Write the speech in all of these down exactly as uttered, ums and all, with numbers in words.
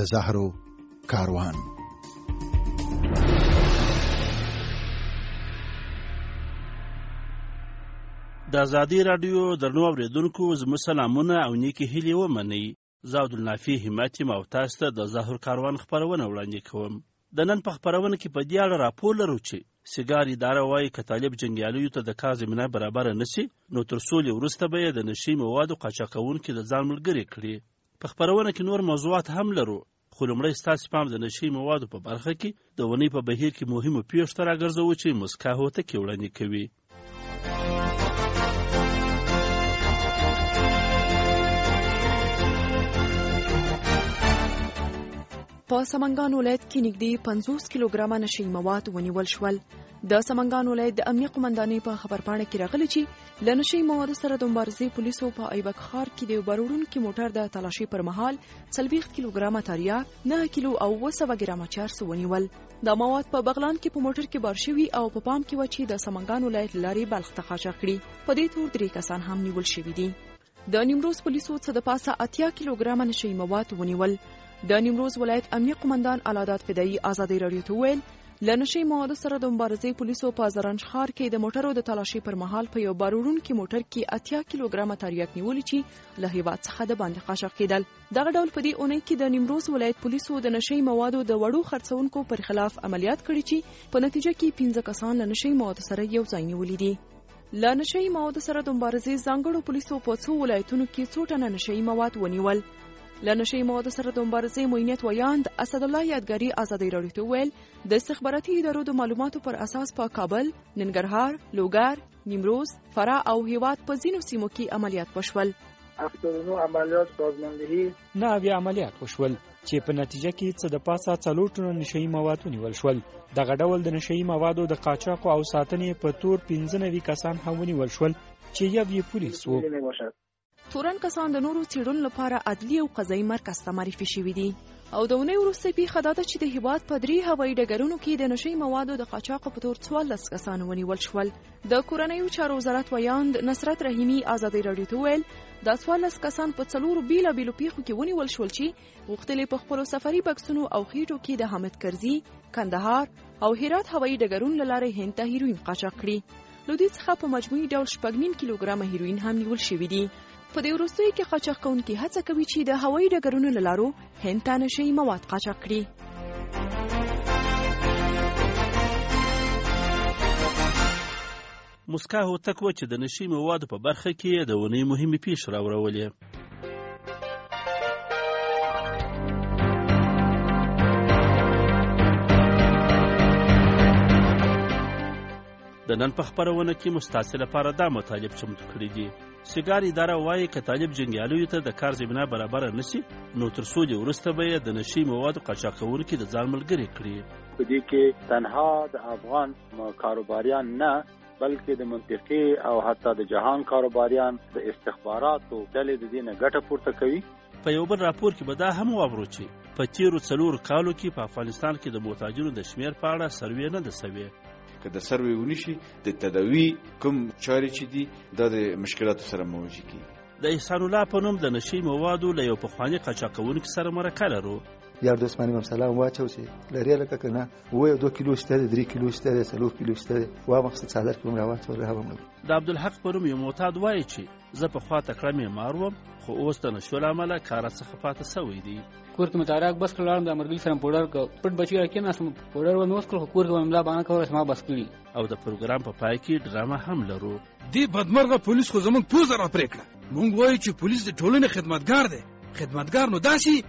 د زهرو کاروان. د ازادي راډیو درنو اوریدونکو زموږ سلامونه او نیکې هیلې ومنئ. زه عبدالنافع همت یم او تاسو ته د زهرو کاروان خپرونه وړاندې کوم. د نن په خپرونه کې په دې اړه راپور لرو چې سیګار اداره وایي که طالب جنګیالیو ته د کار زمینه برابره نشي نو تر سولې وروسته به یې د نشي موادو قاچاقونکي د ځان ملګري کړي. په خپرونه کې نور موضوعات هم لرو، خو لومړی ستاسې پام د نشي موادو په برخه کې د اونۍ په بهیر کې مهمو پیښو ته راګرځوو چې مسکا هوتکې وړاندې کوي. په سمنګان ولایت کې نږدې پنځوس کیلوګرامه نشي مواد ونیول شول. د سمنګان ولایت د امنیه قومندانۍ په خبرپاڼه کې راغلي چې له نشي موادو سره د مبارزې پولیسو په ایبک ښار کې د یو بار موټر د تلاشي پر مهال څلوېښت کیلوګرامه تریاک، نه کیلو او اوه سوه ګرامه چرس ونیول. دا مواد په بغلان کې په موټر کې بار شوي او په پام کې و چې د سمنګان ولایت لارې بلخ ته قاچاق کړي. په دې تور درې کسان هم نیول شوي دي. د نیمروز پولیسو څه د پاسه اتیا کیلوګرامه نشي مواد ونیول. د نیمروز ولایت امنیه قومندان علادات فدایي ازادي راډیو ته وویل له نشي موادو سره د مبارزې پولیسو په زرنج ښار کې د موټرو د تلاشي پر مهال په یو بار وړونکي موټر کې اتیا کیلوګرامه تریاک نیولي چې له هیواد څخه د باندې قاچاق کېدل. دغه ډول په دې اونۍ کې د نیمروز ولایت پولیسو د نشي موادو د وړو خرڅونکو پر خلاف عملیات کړي چې په نتیجه کې پنځه کسان له نشي موادو سره یو ځای نیولي دي. له نشي موادو سره د مبارزې ځانګړو پولیسو په څو ولایتونو کې څو ټنه نشي مواد ونیول. له نشي موادو سره د مبارزې معینیت ویاند اسد الله یادګاري ازادي راډیو ته ویل د استخباراتي ادارو د معلوماتو پر اساس په کابل، ننګرهار، لوګر، نیمروز، فراه او هیواد په ځینو سیمو کې عملیات وشول. هفتاد و نه عملیات سازماندهی نه اویا عملیات وشول چې په نتیجه کې څه د پاسه څلور ټنه نشي مواد ونیول شول. دغه ډول د نشي موادو د قاچاق او ساتنې په تور پنځه نوي کسان هم ونیول شول چې یو یې پولیس وو. تورن کسان د نورو څېړنو لپاره عدلي او قضایي مرکز ته معرفي شوي دي. او د اونۍ وروسته پیښه دا ده چې د هیواد په درې هوایي ډګرونو کې د نشي موادو د قاچاق په تور څوارلس کسان ونیول شول. د کورنیو چارو وزارت ویاند نصرت رحیمي ازادي راډیو ته ویل دا څوارلس کسان په څلورو بیلابیلو پیښو کې ونیول شول چې غوښتل په خپلو سفري بکسونو او خېټو کې د حامد کرزي، کندهار او هرات هوایي ډګرونو له لارې هند ته هیروین قاچاق کړي. له دوی څخه په مجموعي ډول شپږ نیم کیلوګرامه هیروین هم نیول شوي دي. په دې وروستیو کې قاچاق کوونکي هڅه کوي چې د هوایي ډګرونو له لارو هند ته نشي مواد قاچاق کړي. مسکا هوتک و چې د نشي موادو په برخه کې د اونۍ مهمې پیښې راوړولې. د نن په خپرونه کې مستاسې لپاره دا مطالب چمتو کړي دي. سیګار اداره وایي که طالب جنګیالیو ته د کار زمینه برابره نشي نو تر سولې وروسته به یې د نشي موادو قاچاقونکي د ځان ملګري کړي. په دې کې تنها د افغان کاروباریان نه بلکې د منطقې او حتی د جهان کاروباریان د استخباراتو ډلې د دې نه ګټه پورته کوي. په یو بل راپور کې به دا هم واورو چې په تیرو څلورو کالو کې په افغانستان کې د محتاجینو د شمیر په اړه سروې نه ده سوې. که د سروې ونشي د تداوی کوم چارې چې دي دا د مشکلاتو سره مواجه کیږي. د احسان الله په نوم د نشي موادو له یو پخواني قاچاقونکي سره مرکه لرو. یار دوست باندې سلام واچو چې لري لکه کنه و یو دوه کیلو شته درې کیلو شته څلور کیلو شته و مقصد صادر کوم راوات ور راوم. د عبدالحق په نوم یو معتاد وایي چې زه په خوا تکړه معمار وم خو اوس د نشو له امله کار څخه پاتې سوی دی. کور کې متارک بس کړم د مرګ سره پوډر کو پټ بچی راکې نه پوډر و نو سکل کور کې مملا باندې کور سما بس کړی. او د پروګرام په پای کې ډرامه هم لرو. دی بدمرغه پولیس خو زمونږ پوزه را پرې کړه. مونږ وایو چې پولیس د ټولنې خدمتګار دی. خدمتګار نو داسي.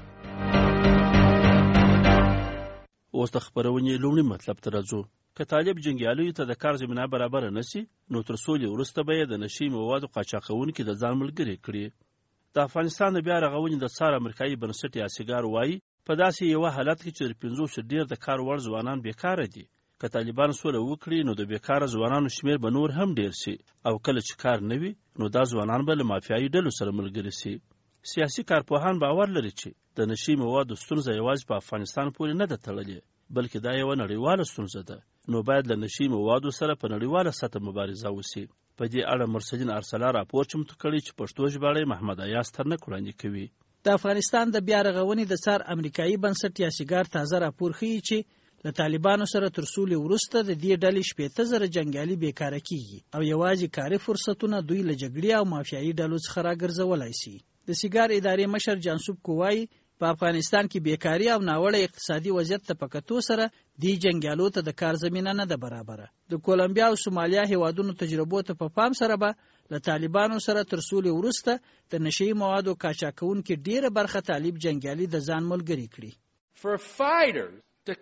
اوس د خبرونې لومړی مطلب ته راځو. که طالب جنګیالیو ته د کار زمینه برابره نشي نو تر سولې وروسته به یې د نشي موادو قاچاقونکي د ځان ملګري کړي. د افغانستان د بیا رغونې د څار امریکایي بنسټ یا سیګار وایي په داسې یو حالت کې چې د پنځوسو ډېر د کار وړ ځوانان بیکاره دي. که طالبان سوله وکړي نو د بیکاره ځوانانو شمیر به نور هم ډېر شي او کله چې کار نه وي نو دا ځوانان به له مافیایي ډلو سره ملګري شي. سیاسي کارپوهان باور لري چې د نشي موادو ستونزه یوازې په افغانستان پورې نه ده تړلې بلکې دا یوه نړیواله ستونزه ده. نو باید له نشي موادو سره په نړیواله سطح مبارزه وشي. په دې اړه مرسدین ارسلا راپور چمتو کړی چې پښتو ژباړی محمد ایاز ترنک وړاندې کوي. د افغانستان د بیا رغونې د څار امریکایي بنسټ یا سیګار تازه راپور ښیي چې له طالبانو سره تر سولې وروسته د دې ډلې شپېته زره جنګیالي بیکاره کیږي او یوازې کاري فرصتونه دوی له جګړې او مافیایي ډلو څخه راګرځولی سي. د سیګار ادارې مشر جانسوب کووایي په افغانستان کې بیکاري او ناوړه اقتصادي وضعیت ته په کتو سره دې جنګیالو ته د کار زمینه نه ده برابره. د کولمبیا او سومالیا هیوادونو تجربو ته په پام سره به له طالبانو سره تر سولې وروسته د نشهیي موادو قاچاقونکي ډیره برخه طالب جنګیالي د ځان ملګري کړي.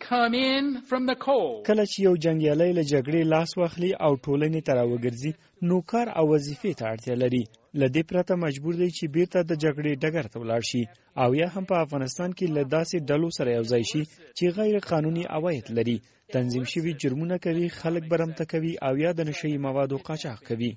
کله چې یو جنګیالی له جګړې لاس واخلي او ټولنې ته راوګرځي نو کار او وظیفې ته اړتیا لري. له دې پرته مجبور دی چې بیرته د جګړې ډګر ته ولاړ شي او یا هم په افغانستان کې له داسې ډلو سره یوځای شي چې غیر قانوني عواید لري، تنظیم شوي جرمونه کوي، خلک برمته کوي او یا د نشهیي موادو قاچاق کوي.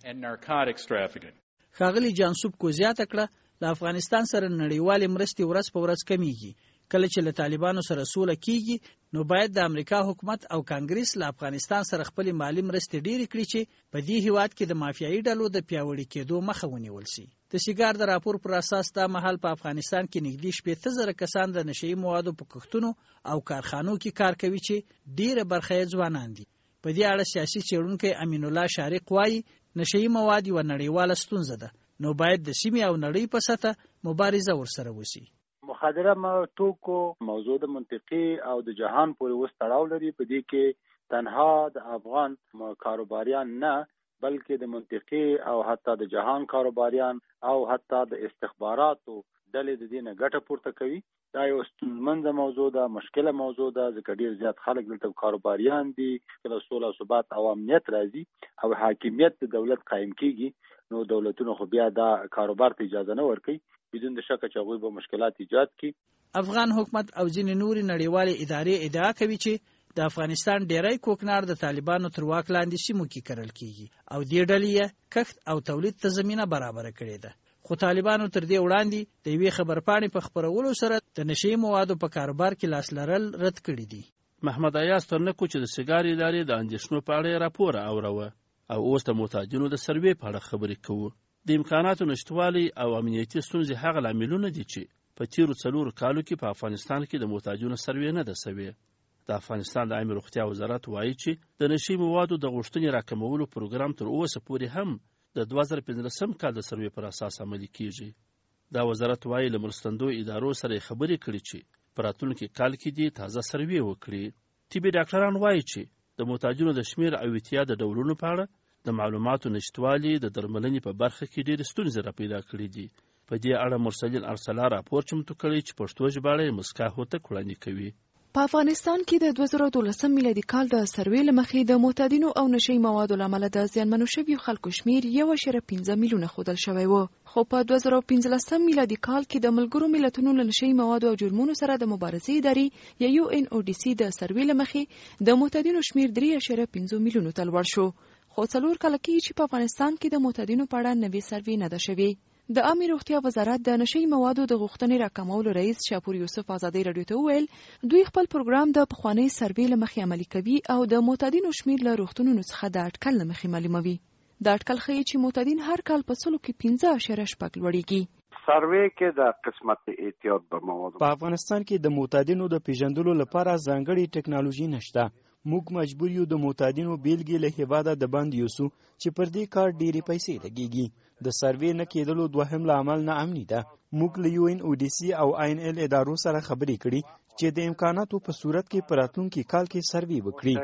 ښاغلي جانسوب کو زیاته کړه له افغانستان سره نړیوالې مرستې ورځ په ورځ کمیږي. کله چې له طالبانو سره سوله کیږي نو باید د امریکا حکومت او کانګریس له افغانستان سره خپل مالی مرستې ډېرې کړي چې په دې هیواد کې د مافیایي ډلو د پیاوړي کېدو مخه ونیول شي. د سیګار د راپور پر اساس دا مهال په افغانستان کې نږدې شپېته زره کسان د نشهیي موادو په کښتونو او کارخانو کې کار کوي چې ډېره برخه یې ځوانان دي. په دې اړه سیاسي څېړونکی امین الله شارق وایي نشهیي مواد یوه نړیواله ستونزه ده، نو باید د سیمې او نړۍ په سطحه مبارزه ورسره وشي. مخدره توکو موضوع د منطقي او د جهان پورې اوس تړاو لري. په دې کې تنها د افغان کاروباریان نه بلکې د منطقي او حتی د جهان کاروباریان او حتی د استخباراتو ډلې د دې نه ګټه پورته کوي. دا یو ستونزمنده موضوع ده، مشکله موضوع ده، ځکه ډېر زیات خلک دلته کاروباریان دي. کله سوله او ثبات او امنیت راځي او حاکمیت د دولت قایم کیږي نو دولتونو خو بیا دا کاروبار ته اجازه نه ورکوي بدون د شک چې هغوی به مشکلات ایجاد کړي. افغان حکومت او ځینې نورې نړیوالې ادارې ادعا کوي چې د افغانستان ډیری کوکنار د طالبانو تر واک لاندې سیمو کې کرل کیږي او دې ډلې یې کښت او تولید ته زمینه برابره کړې ده. خو طالبانو تر دې وړاندې د یوې خبرپاڼې په خپرولو سره د نشهیي موادو په کاروبار کې لاس لرل رد کړي دي. محمد ایاز ترنکو چې د سیګار ادارې د اندېښنو په اړه راپور اوروه او اوس د محتاجینو د سروې په اړه خبرې کوو. د امکاناتو نشتوالي او امنیتي ستونزې هغه لاملونه دي چې په تیرو څلورو کالو کې په افغانستان کې د محتاجینو سروې نه ده سوې. د افغانستان د عامه روغتیا وزارت وایي چې د نشهیي موادو د غوښتنې راکمولو پروګرام تر اوسه پورې هم د دوه زره پنځلسم کال د سروې پر اساس عملي کیږي. دا وزارت وایي له مرستندو ادارو سره خبرې کړي چې په راتلونکي کال کې دې تازه سروې وکړي. طبي ډاکټران وایي چې د محتاجینو د شمېر او اتیا د ډولونو په اړه د معلوماتو نشتوالي د درملنې په برخه کې ډېرې ستونزې را پیدا کړې دي. په دې اړه مرسلین ارسلا راپور چمتو کړی چې پښتو ژباړه یې مسکا هوتک وړاندې کوي. په افغانستان کې د دوه زره دولسم میلادي کال د سروې له مخې د معتادینو او نشهیي موادو له امله د زیانمنو شویو خلکو شمېر یو اعشاریه پنځه میلیونه ښودل شوی و. خو په دوه زره پنځلسم میلادي کال کې د ملګرو ملتونو له نشهیي موادو او جرمونو سره د مبارزې ادارې یا یو ان او ډي سي د سروې له مخې د معتادینو شمېر درې اعشاریه پنځه میلیونو ته لوړ شو. خو څلور کاله کېږي چې په افغانستان کې د معتادینو په اړه نوې سروې نه ده شوې. د عامه روغتیا وزارت د نشهیي موادو د غوښتنې راکمولو رئیس شاپور یوسف ازادۍ راډیو ته وویل دوی خپل پروګرام د پخوانۍ سروې له مخې عملي کوي او د معتادینو شمېر له روغتونونو څخه د اټکل له مخې معلوموي. دا اټکل ښیي چې معتادین هر کال په سلو کې پنځه اعشاریه شپږ لوړېږي. سروې کې د قسمت احتیاط په موادو په افغانستان کې د معتادینو د پیژندلو لپاره ځانګړې ټکنالوژي نشته. موږ مجبور یو د معتادینو بیلګې له هیواده د باندې یوسو چې پر دې کار ډېرې پیسې لګېږي. د سروې نه کېدلو دوهم لامل ناامني ده. موږ له یو ان او ډي سي او آی ان ال ادارو سره خبرې کړي چې د امکاناتو په صورت کې په راتلونکي کال کې سروې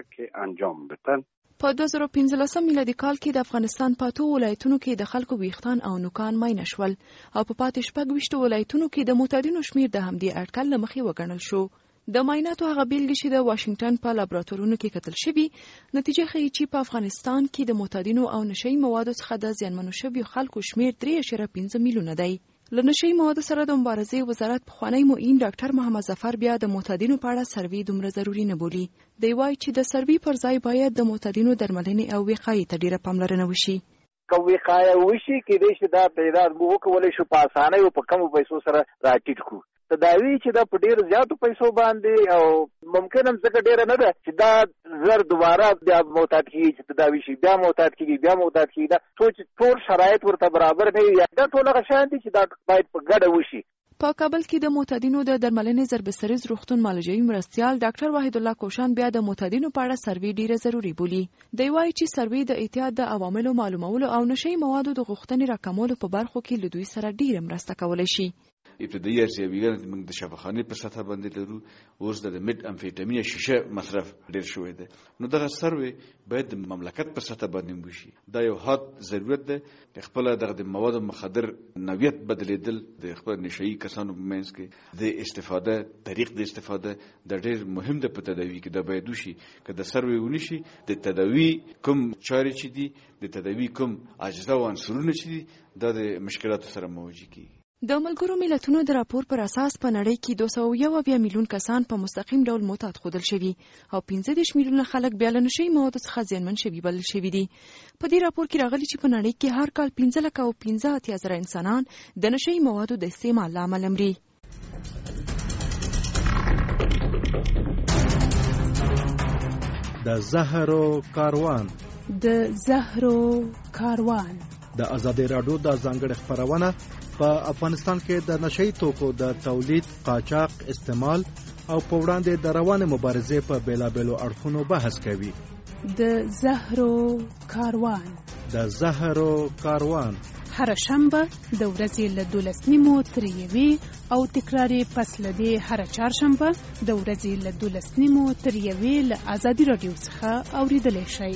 وکړي. په دوه زره پنځلسم میلادي کال کې د افغانستان په اتو ولایتونو کې د خلکو ویښتان او نوکان معاینه شول او په پاتې شپږ ویشتو ولایتونو کې د معتادینو شمېر د همدې اټکل له مخې وګڼل شو. د معایناتو هغه بیلګې چې د واشنګټن په لابراتورونو کې کتل شوي نتیجه ښیي چې په افغانستان کې د معتادینو او نشهیي موادو څخه د زیانمنو شویو خلکو شمېر درې اعشاریه پنځه میلیونه دی. له نشهیي موادو سره د مبارزې وزارت پخوانی معین ډاکټر محمد ظفر بیا د معتادینو په اړه سروې دومره ضروري نه بولي. دی وایي چې د سروې پر ځای باید د معتادینو درملنې او وقایې ته ډېره پاملرنه وشي. که وقایه وشي کېدای شي دا تعداد به وکولی شو په اسانۍ او په کمو پیسو سره راټیټ کړو. تداوی چې دا په ډېرو زیاتو پیسو باندې او ممکن هم ځکه ډېره نه ده چې دا زر دوباره بیا معتاد کېږي چې تداوي شي بیا معتاد کېږي بیا معتاد کېږي دا څو چې ټول شرایط ورته برابر نه وي دا ټول هغه شیان دي چې دا باید په ګډه وشي. په کابل کې د معتادینو د درملنې ضربسریز روغتون معالجوي مرستیال ډاکټر واحد الله کوشان بیا د معتادینو په اړه سروې ډیره ضروري بولي. دی وایي چې سروې د احتیاط د عواملو معلومولو او نشي موادو د غوښتنې راکمولو په برخو کې له دوی سره ډیره مرسته کولی شي. ابتدایي ارزیابیګر موږ د شفاخانې په سطح باندې لرو، اوس د میډ امفیټامین شیشه مصرف ډیر شوی دی. نو دغه سروې باید د مملکت په سطح باندې وشي. دا یو حد ضرورت دی. خپل دغه د موادو مخدر نوعیت بدلیدل د خپل نشئی کسانو په منځ کې د استفاده طریق د استفاده د ډیر مهم د په تداوی کې د باید وشي. که د سروې ونشي د تداوی کوم چارې چې دي د تداوی کوم اجزا او عنصرونه چې دي دا د مشکلاتو سره مواجه کیږي. د ملګرو ملتونو د راپور پر اساس په نړۍ کې دوه سوه یو اویا میلیون کسان په مستقیم ډول معتاد ښودل شوي او پنځه دېرش میلیونه خلک بیا له نشهیي موادو څخه زیانمن شوي بلل شوي دي. په دې راپور کې راغلي چې په نړۍ کې هر کال پنځه لکه او پنځه اتیا زره انسانان د نشهیي موادو د استعمال له امله مري. د زهرو کاروان د زهرو کاروان د ازادي راډیو د ځانګړي خبرونه په افغانستان کې د نشئی توکو د تولید، قاچاق، استعمال او په وړاندې د روانې مبارزې په بیلابیلو اړخونو بحث کوي. د زهرو کاروان د زهرو کاروان هر شنبه د ورځې له دولس نیمو تر یوې او تکرار پس له دې هر چهارشنبه د ورځې له دولس نیمو تر یوې له ازادي راډیو څخه اوریدلی شئ.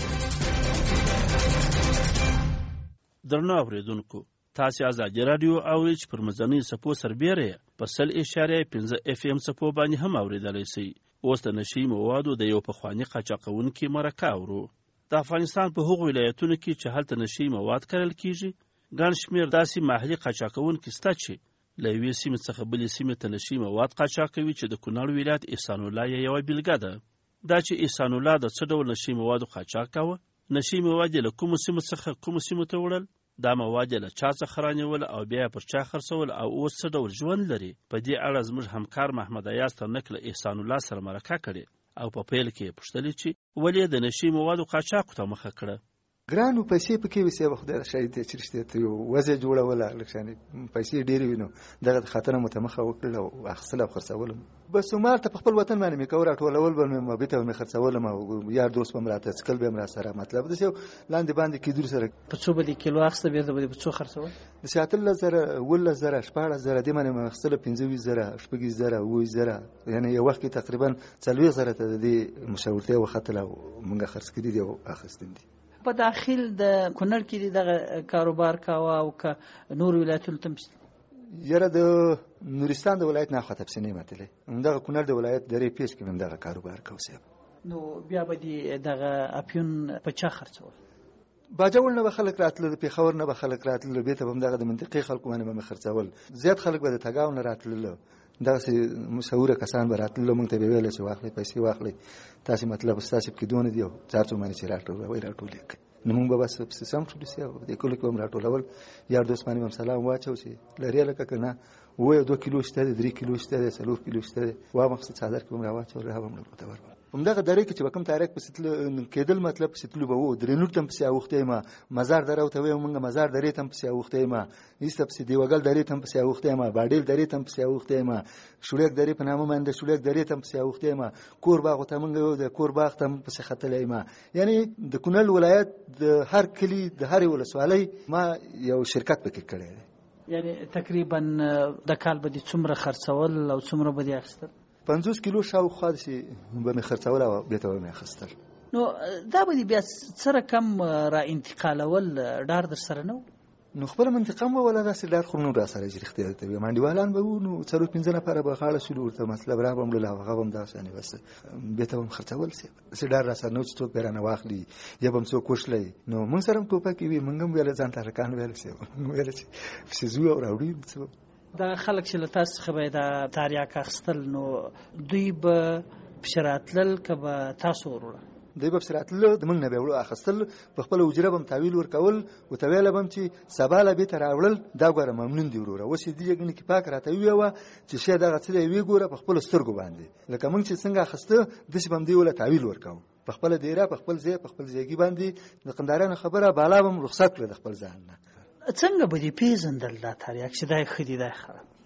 درنو اوریدونکو، تاسو ازادي راډیو اورئ چې پر مزنۍ سپو سربیره په سل اشاریه پنځه اف ام سپو باندې هم اوریدلی شئ. اوس د نشهیي موادو د یو پخواني قاچاقونکي مرکه اورو. د افغانستان په هغو ولایتونو کې چې هلته نشهیي مواد کرل کیږي ګڼ شمېر داسې محلي قاچاقونکي شته چې له یوې سیمې څخه بلې سیمې ته نشهیي مواد قاچاقوي چې د کونړ ولایت احسان الله یې یوه بیلګه ده. دا چې احسان الله د څه ډول نشهیي موادو قاچاق کاوه، نشهیي مواد یې له کومو سیمو څخه کومو سیمو ته وړل، دا مواد له چا څخه رانیول او بیا پر چا خرڅول او اوس څه ډول ژوند لري. په دې اړه زموږ همکار محمد ایاز ترنک له احسان الله سره مرکه کړې او په پیل کې یې پوښتلې چې ولې د نشهیي موادو قاچاق ته مخه کړه. ګرانو پیسې پکې وي سیبه خدای شاید چې رښتیا ته یو وضع جوړوله لکشانې پیسې ډېرې وي نو دغه خطر مو ته مخه وکړل او اخیستل او خرڅولم. بس عمر ته په خپل وطن باندې مې کوه راټولول به مې مبیته به مې خرڅولم او یار دوست به مې راته څکل به مې راسره مطلب داسې یو لاندې باندې کېدو سره په څو به دې کیلو اخیسته بېرته به دې په څو خرڅول؟ داسې اتلس زره اوولس زره شپاړس زره دې باندې مې اخیستله پنځه ویشت زره شپږ ویشت زره اووه ویشت زره یعنې یو وخت کې تقریبا څلوېښت زره ته د دې مشاورتیا وختله او موږ خرڅ کړي دي او اخیستن دي. په داخل د کونړ کې دغه کاروبار کاوه او که نور ولایتونو ته یاره د نورستان د ولایت نه خواته پسې نه متلی همدغه کونړ د ولایت درې پیج کې هم دغه کاروبار کوو صاحب. نو بیا به دې دغه اپیون په چا خرڅول؟ باجوړ نه به خلک راتلل، د پېښور نه به خلک راتلل، بېرته به همدغه د منطقې خلکو باندې به مې خرڅول. زیات خلک به د تګاو نه راتلل، دغسې مشهوره کسان به راتلل موږ ته به ویله چې واخلئ پیسې واخلئ تاسې مطلب ستاسې پکې دونه دي او چار څو باندې چې راټولوئ راټولې کړئ. نو موږ به بس پسې سم شولو سي او دې کلو کې به م راټولول. یار دوست باندې به م سلام واچو چې لرې لکه که نه اووه یا دوه کیلو شته دی، درې کیلو شته دی، څلور کیلو شته دی، وامخته څادر کې به م راواچول را به م ورته ورکړل. همدغه درې کې چې به کوم تاریخ پسې تلو کېدل مطلب پسې تلو به و درېنور ته م پسې اوښتی یم، مزار دره ورته ویل موږ مزار درې ته م پسې اوښتی یم، ایسته پسې دیوګل درې ته م پسې اوښتی یم، باډیل درې ته م پسې اوښتی یم، شوړیک درې په نامه باندې شوړیک درې ته م پسې اوښتی یم، کور باغ ته موږ د کور باغ ته م پسې ختلی یم. یعنې د کونړ ولایت د هر کلي د هرې ولسوالۍ ما یو شرکت پکې کړی دی. یعنې تقریبا د کال به دې څومره خرڅول او څومره به دې اخیستل؟ پنځوس کیلو شاوخوا داسې به مې خرڅول او بېرته به مې اخیستل. نو دا به دې بیا څه رقم را انتقالول ډار در سره نه و؟ نو خپله منطقه م ووله داسې ډار خو نو را سره چې رښتیا درته ویم انډیوالان به وو نو څلور پنځه نفره به غاړه شولو ورته مطلب را به م وړل او هغه به م داسې یعنې بس بېرته به م خرڅول سي. داسې ډار را سره نه و چې څوک به رانه واخلي یا به م څوک وشلی. نو موږ سره هم ټوپکې وي موږ هم ویله ځان ته هلکان ویله سي موږ ویله چې پسې ځو او راوړي څه به دغه خلک چې له تاسو څخه به یې دا تاریاک اخیستل نو دوی به پسې راتلل که به تاسو ور وړل؟ دوی به پسې راتلل د موږ نه به یې وړو اخیستل په خپله حجره به م تاویل ورکول ورته ویله به م چې سبا له بېرته راوړل دا ګوره ممنون دي وروره. اوس یې دې یګنې کې پاک راته وویوه چې شی دغه څه دی ویې ګوره په خپلو سترګو باندې لکه موږ چې څنګه اخیسته داسې به م دې وله تاویل ورکوو په خپله دیره په خپل ځای په خپل ځایګي باندې د قندارانو خبره بالا به م رخصت کړه د خپل ځان نه. څنګه به دې پېژندل دا تاریاک چې دا یې ښه دي دا یې خراب؟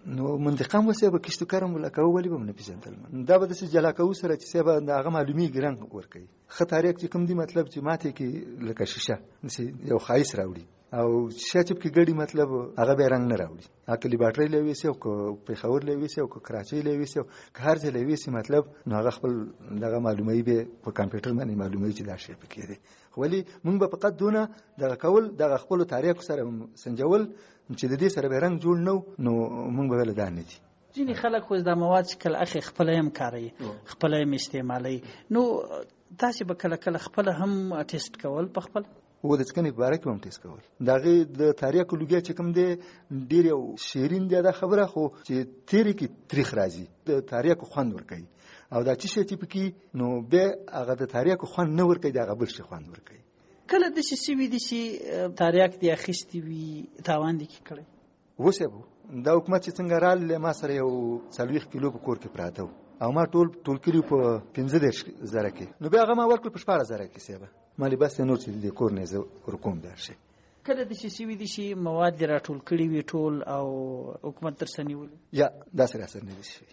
نو منطقه مو سبب کیشتو کارم ولا کو ولی به نه پیژندل دا به د جلا کو سره چې سبب دا هغه معلومی ګران ور کوي خطر چې کوم دی مطلب چې ماته کې لکه شیشه نسی یو خایس راوړي او شاته کې ګړي مطلب هغه به رنگ نه راوړي اکلی باټری لوي سي او په خور لوي سي او کراچي لوي سي او هر ځای لوي سي مطلب نو هغه خپل دغه معلومي به په کمپیوټر باندې معلومي چې دا شی پکې دی ولی موږ به فقط دونه دغه کول دغه خپل تاریخ سره سنجول چې د دې سره به رنگ جوړ نو نو موږ به ول دانه دي ځینې خلک خو د مواد کله اخی خپل هم کاروي خپل هم استعمالي نو تاسو به کله کله خپل هم ټیسټ کول په خپل و د څنګه باره کې هم ټیسټ کول دغه د تاریخ لوګي چې کوم دی ډیر یو شیرین دی دا خبره خو چې تیری کې تاریخ راځي د تاریخ خوند ور کوي او دا چې شي چې نو به هغه د تاریخ خوند نه ور کوي دا غبل شي خوند ور کوي کله د شي سی وی دي شي تاریخ دی اخیستی وی تاوان دي کړی وسه دا حکومت چې څنګه رال ما سره یو څلويخ کیلو په کور کې پراته او ما ټول ټول کړی په پنځه زره کې نو بیا هغه ما ورکړ په شپږ زره کې سیبه مالی بس نور چې د کور نه زه ورکوم درشه کله د شي وی دي شي مواد را ټول کړی وی ټول او حکومت تر سنیول یا دا سره اثر نه دي شي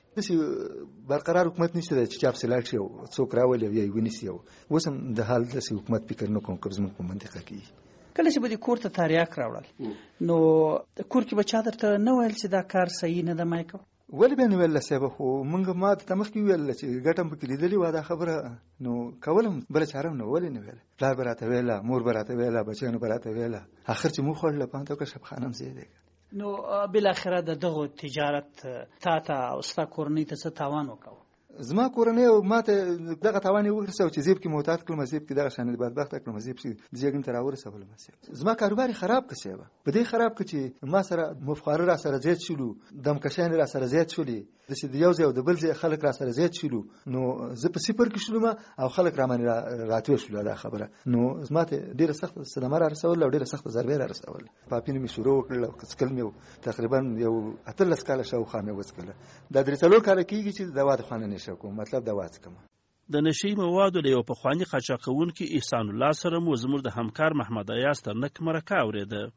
د برقرار حکومت نشته چې چاپ سلاټ شي او څوک راولي یا ونی سي او وسم د حال د حکومت فکر نه کوم قبض من په منطقه کې کله چې به د کور ته تاریخ راوړل نو کور کې به چا درته نه ویل چې دا کار صحیح نه ده مایکو ولی به نو ویل سبب خو مونږ ما ته مخ کې ویل چې ګټم پکې لیدلې و دا خبره نو کولم بل چارم نو ولی نه ویل پلار براته ویله مور براته ویله بچیانو براته ویله اخر چې مو خړل پانته که شپ خانم زیاده نو بل اخره دغه تجارت تا ته او ستا کورنۍ ته څه تاوان وکاو زما کورنۍ او ماته دغه توان ورسو چې زیب کې موتات کړم زیب کې دغه شان بدبخت کړم زیب چې ځګن تر اورسه بل مسه زما کاروبار خراب کړي په دې خراب کړي ما سره مفخر را سره زیات شلو دم کشان را سره زیات شولې د څه یو ځای او د بل ځای خلک را سره زیات شلو نو زه په صفر کې شلم او خلک را باندې راتوي شلو دا خبره نو زما ته ډیره سخت صدمه را رسول او ډیره سخت ضربه را رسول پاپینه می شروع کړل کسکل مې تقریبا یو اتلس کاله شو خامه وسکله دا درې څلور کاله کېږي چې د واده خانه نشه کوم مطلب دا واڅ کوم د نشي موادو له یو په خواني قاچاقونکو احسان الله سره مو زموږ د همکار محمد ایاس تر نک مرکه اوریده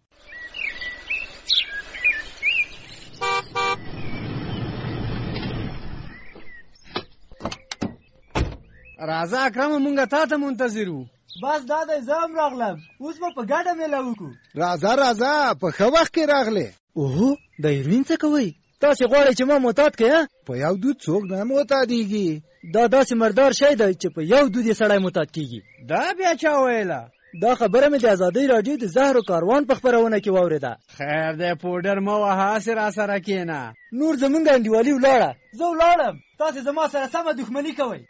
راځه اکرم مونږه تا ته منتظر وو بس دا د زم راغلم اوس په ګډه ملاو کو راځه راځه په خو وخت کې راغله اوه د ایرین څه کوي تاسو غواړئ چې ما معتاد کړئ په یو دود څوک نه معتادیږي دا داسې مردار شی دی چې په یو دود یې سړی معتاد کیږي دا بیا چا ویله دا خبره مې د ازادۍ راډیو د زهر و کاروان په خبرونه کې واورېده خیر دی پوډر مو وها سره سره کېنه نور زمونږ انډیوالي ولاړه زه ولاړم تاسو زما سره سمه دښمني کوئ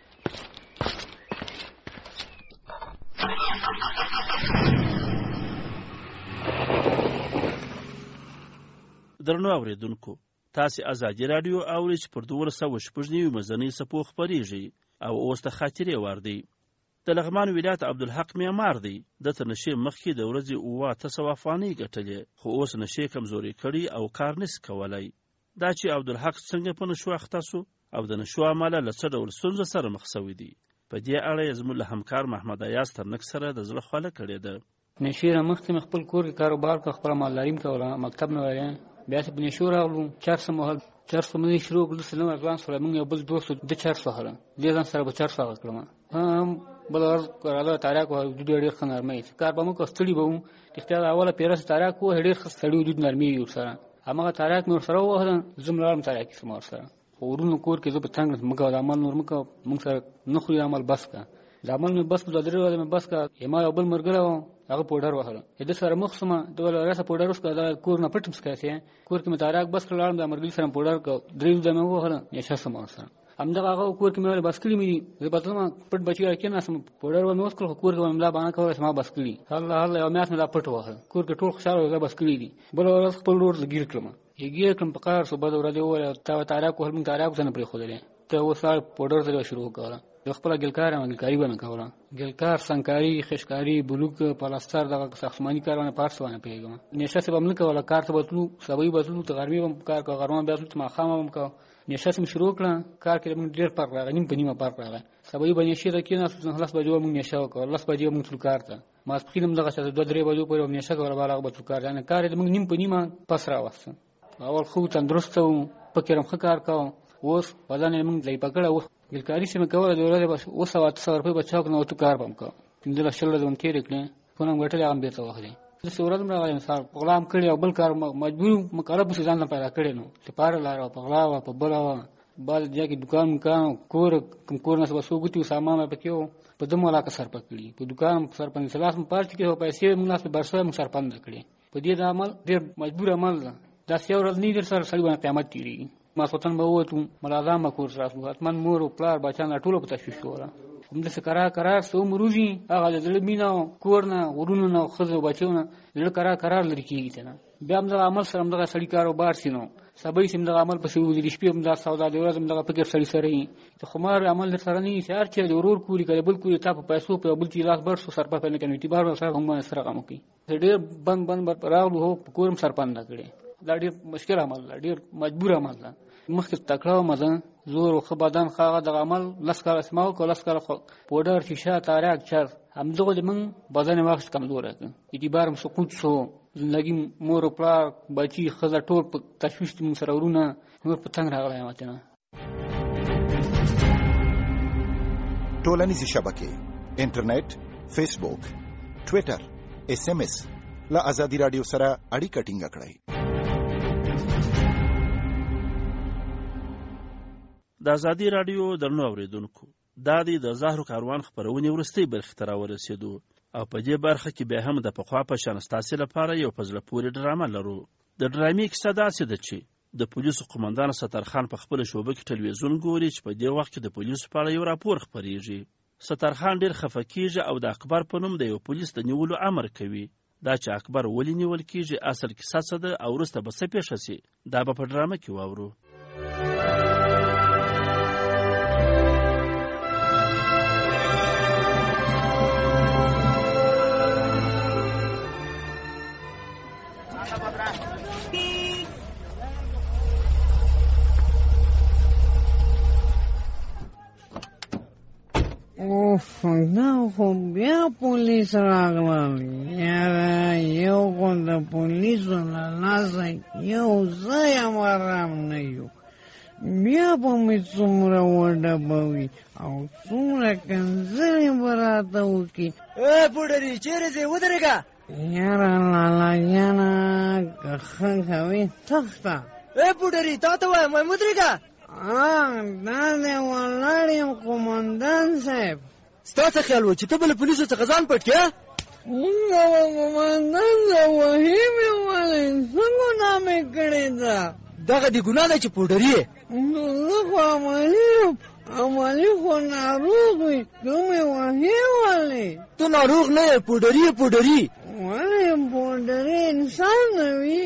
درنو اوریدونکو تاسو ازادي رادیو اورئ چې پر دوه سوه شپږ نوي مزنی سپو خبريږي او اوس ته خاطرې وردی د لغمان ولایت عبدالحق معمار دی د تنشي مخکې د ورځې اوه تسو افغانۍ ګټلې خو اوس نشي کمزوري کړي او کار نس کولای دا چې عبدالحق څنګه په نشو اختصو او د نشو عمله لڅ ډول ستونزه سره مخ شوی دی په دې اړه زموږ له همکار محمد ایاس تر نک سره د زړه خاله کړی ده نشي مخکې خپل کور کې کاروبار کو خپل مالداریم کوله مکتب نه وای بیا ته بنې شو راغلو چارسه مهال چارسه مې شروع کړل سلام افغان سره موږ یو بل دوست د چارسه هره دې ځان سره به چارسه کړم هم بل ورته تاریخ او د ډېر خنرمې کار به موږ استړي به اختیار اوله پیرس تاریخ کو ډېر خستړي د نرمي یو سره هغه تاریخ نور سره وره زموږ تاریخ سره سره ورونو کور کې زه په څنګه موږ د عمل نور موږ موږ سره نه خو عمل بس کا د عمل مې بس په درې ورځې مې بس کا یما یو بل مرګره هغه پودر وهله د سره مخ سم د ول راسه پودر وس کا د کور نه پټم سکاسي کور کې متارک بس کړم د مرګ سره پودر کو درې ځمه وهله نشه سم سره همدا هغه کور کې مې بس کړی مې زه پته ما پټ بچی راکې نه سم پودر و نوس کړ کور کې مې باندې کوله سم بس کړی الله الله یو میاس مې پټ وهله کور کې ټول خوشاله بس کړی دي بل ورځ خپل ور لګیر کړم یګی کوم په کار صبح ورځ وره تا تاریخ کو هم تاریخ څنګه پرې خو دې ته وسار پودر ته شروع کړه د خپل ګلکار او ګلکاری باندې کوله ګلکار سنکاری خشکاری بلوک پلاستر دغه ساختماني کارونه پارس باندې پیګم نشه سبب نه کوله کار ته بتلو سبي بتلو ته غرمي هم کار کو غرمه بیا ته ما خامه هم کو نشه سم شروع کړه کار کې موږ ډیر پر راغلی نیم پنیمه پر راغلی سبي باندې شي د کینې نه خلاص بجو موږ نشه وکړ خلاص بجو موږ تل کار ته ما سپخینم دغه څه دوه درې بجو پورې نشه کوله بالا بتلو کار نه کار دې موږ نیم پنیمه پس را وسته اول خو تندرست وم فکر هم ښه کار کوم اوس بدن یې موږ ځای پکړه و ګلکاري چې مې کوله د ورځې بس اوس سوه اته سوه روپۍ به چاک نه وتو کار به م کوم پنځلس شل ورځې به م تېرې کړې پونه م ګټلې هغه م بېرته واخلې داسې ورځ م راغلی مثال په غلا م کړې او بل کار مجبور مکلف اوسې ځان ته پیدا کړې نو سپاره لاره وه په غلا وه په بله وه بعض ځای کې دوکان مکان کور کوم کور نه به څو ګوتې و سامان به پکې و په دم علاقه سرپه کړي په دوکان م سرپند سلاس م پاتې کړي او پیسې موږ لاس په برسوی موږ سرپنده کړې په دې د عمل ډېر مجبور عمل ده داسې یو ورځ نه در سره سړي باندې قیامت تېرېږي ماسخوتن به ووتو ملازان به کور راسو حتما مور او پلار بچیان را ټوله په تشویش کوله همداسې کرار کرار څه عمر وځي هغه د زړه مینه او کور نه غرونو نه ښځو او بچیو نه زړه کرار کرار لرې کېږي ته نه بیا همدغه عمل سره همدغه سړي کاروبار شي نو سبا چې همدغه عمل پسې وځي د شپې همدغه سودا د ورځ همدغه فکر سړي سره وي د خمار عمل در سره نه وي چې هر چېرې د ورور کوري که د بل کوري تا په پیسو په یو بل چې لاس بړ شو سرپه پې نه کوي اعتبار به سره هم باندې سره غم وکړي ډېر بند بند راغلو هو په کور هم سرپنده کړې دا ډېر مشکل عمل ده ډېر مجبور عمل ده مخکې تکړه وم زه زور و ښه بدن ښه هغه دغه عمل لس کاله چې ما وکړو لس کاله پوډر شیشه تاریک چرس همدغه د موږ بدن یې واخیست کمزوری کړ اعتبار م سقوط شو زندګي مور و پلار بچي ښځه ټول په تشویش موږ سره ورونه نور په تنګ راغلی یم اتې نه ټولنیزې شبکې انټرنیټ فیسبوک ټویټر اس ام اس له ازادي راډیو سره اړیکه ټینګه کړئ د ازادي راډیو درنو اوریدونکو دا دی د زهرو کاروان خپرونې وروستۍ برخې ته راورسېدو او په دې برخه کې بیا هم د پخوا په شان ستاسې لپاره یو په زړه پورې ډرامه لرو د ډرامې کیسه داسې ده چې د پولیسو قمندان سترخان په خپله شعبه کې ټلویزیون ګوري چې په دې وخت کې د پولیسو په اړه یو راپور خپرېږي سترخان ډېر خفه کېږي او د اکبر په نوم د یو پولیس د نیولو امر کوي دا چې اکبر ولې نیول کېږي اصل کیسه څه ده او وروسته به څه پېښه سي دا به په ډرامه کې واورو اوف دا خو بیا پولیس راغلل یاره یو خو د پولیسو له لاسه یو ځای هم ارام نه یو بیا به مې څومره وډبوي او څومره کنځلې به راته وکړي ای پوډري چیرې ځې ودرېږه یاره لالا جانه که ښه کوې تخته ای پوډري تا ته وایم وایم ودرېږه دا دی ولاړ یم قمندان صاحب ستا څه خیال و چې ته به له پولیسو څخه ځان پټ کړې مونږ به قمندان صاحب وحي مې ولې څه ګناه مې کړې ده دغه دې ګناه ده چې پوډري یې نو زه خو عملي یم عملي خو ناروغ وي ته مې وحي ولې ته ناروغ نه یې پوډري یې پوډري ولې پوډري انسان نه وي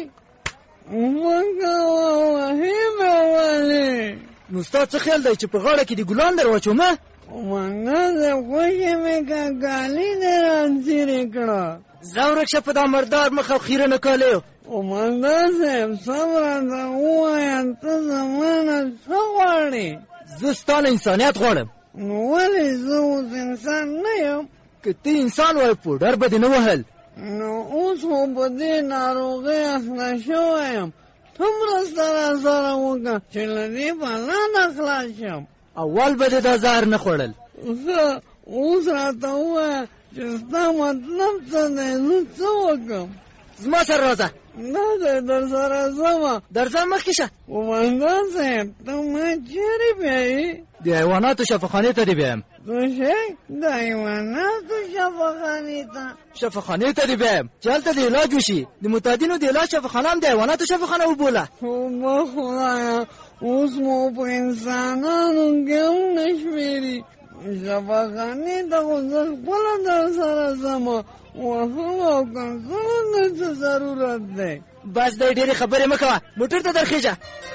مونږه وحي مې ولې نو ستا څه خیال دی چې په غاړه کې دې ګلان در واچومه مانګه زه خوښې مې که ګالي دې رانځېرې کړه ځه ورک شه په دا مردار مخ او خیره نه کالی قمندان صاحب سم راته ووایه ته زما نه څه غواړې زه ستا نه انسانیت غواړم نو ولې زه اوس انسان نه یم که ته انسان وای پوډر به دې نه وهل نو اوس خو په دې ناروغۍ اخته شوی یم ته مرسته راسره وکړه چې له دې بلا نه خلاص شم اول به دې دا زهر نه خوړل ښه اوس راته ووایه چې ستا مطلب څه دی زه څه وکړم زما سره راځه نه دی در سره ځمه درځه مخکې شه قمندان صاحب ته ما چیرې بیایې د حیواناتو شفاخانې ته دې بیایم څه شی د حیواناتو شفاخانې ته شفاخانې ته دې بیایم چې هلته د علاج وشي د متعدینو د علاج شفاخانه هم د حیواناتو شفاخانه وبوله توبه خدایه اوس مو په انسانانو کې هم نه شمېري شفاخانې ته خو زه خپله در سره ځمه وهم او کنځلو نه څه ضرورت دی بس دی ډېرې خبرې مه کوه موټر ته درخېږه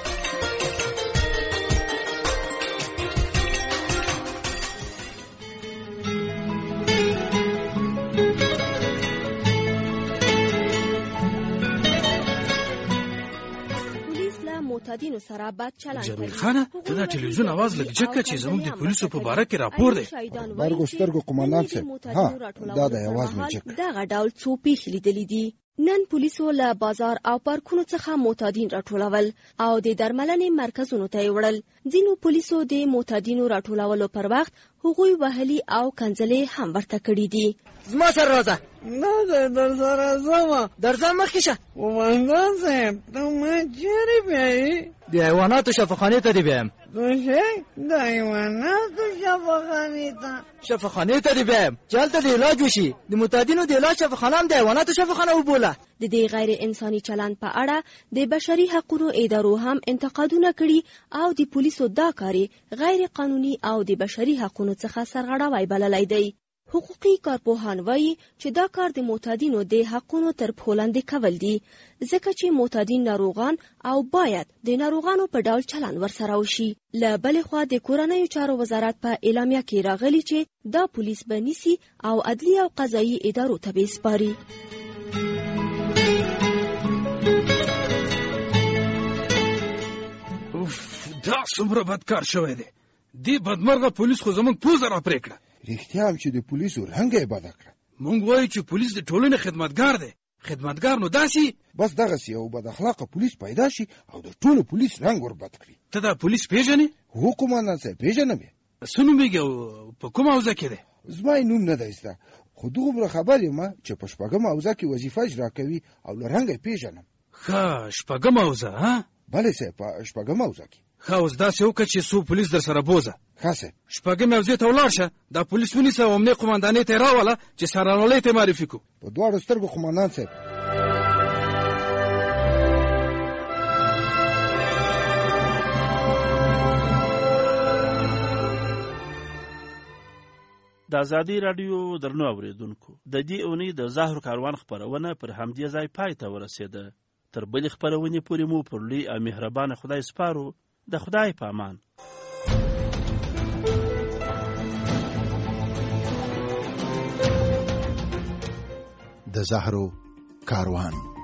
معتادینو سره بد چلند کوي. جمیل خانه ته دا ټلویزیون आवाज لګ جکه چې زموږ د پولیسو په باره کې راپور دی. برګو سترګو قومندان صاحب ها دا د आवाज نه جک. دا غډاول څو پیښ لیدلې دي. نن پولیسو له بازار او پارکونو څخه معتادین راټولول او د درملنې مرکزونو ته یې وړل. ځینو پولیسو د معتادینو راټولولو پر وخت هغوی وهلي او کنځلې هم ورته کړي دي. زما سره راځه. نه ده در سره ځمه. درځه مخکې شه. قومندان صاحب ته ما چیرې بیایې؟ د حیواناتو شفاخانې ته دې بیایم. څه شی؟ د حیواناتو شفاخانې ته؟ شفاخانې ته دې بیایم چې هلته د علاج وشي. د معتادینو د علاج شفاخانه هم د حیواناتو شفاخانه وبوله. د دې غیر انساني چلند په اړه د بشري حقوقو ادارو هم انتقادونه کړي او د پولیسو دا کاري غیر قانوني او د بشري حقوقو څخه سرغړاوی بللی دی. حقوقي کارپوهان وایي چې دا کار د معتادینو د حقونو تر پښو لاندې کول دي، ځکه چې معتادین ناروغان او باید د ناروغانو په ډول چلند ورسره وشي. له بلې خوا د کورنیو چارو وزارت په اعلامیه کې راغلی چې دا پولیس به نیسي او عدلي او قضایي ادارو ته به سپاري. دا څومره بدکار شوی دی. دې بدمرغه پولیس خو زموږ پوزه را پرې کړه. رښتیا هم چې د پولیسو رنګ یې بده کړه. موږ وایو چې پولیس د ټولنې خدمتګار دی. خدمتګار نو داسې بس دغسې یو بد اخلاقه پولیس پیدا شي او د ټولو پولیس رنګ ور بد کړي. ته دا پولیس پیژنې؟ هو قومندان صاحب پیژنم یې. څه نومېږي او په کومه حوزه کې دی؟ زما یې نوم نه دی زده، خو دومره خبر یم چې په شپږمه حوزه کې وظیفه اجرا کوي او له رنګه یې پیژنم. ښه شپږمه حوزه ها؟ بلې صاحب په شپږمه حوزه کې. ښه اوس داسې وکړه چې څو پولیس در سره بوزه. ښه صاحب. شپږمې حوزې ته ولاړ شه، دا پولیس ونیسه او امنیې قومندانۍ ته یې راوله چې سرانولۍ ته یې معرفي کړو. په دواړو سترګو قومندان صاحب. د ازادي راډیو درنو اوریدونکو، د دې اونۍ د زهرو کاروان خپرونه پر همدې ځای پای ته ورسېده. تر بلې خپرونې پورې مو پر لوی او مهربانه خدای سپارو. د خدای په امان. د زهرو کاروان.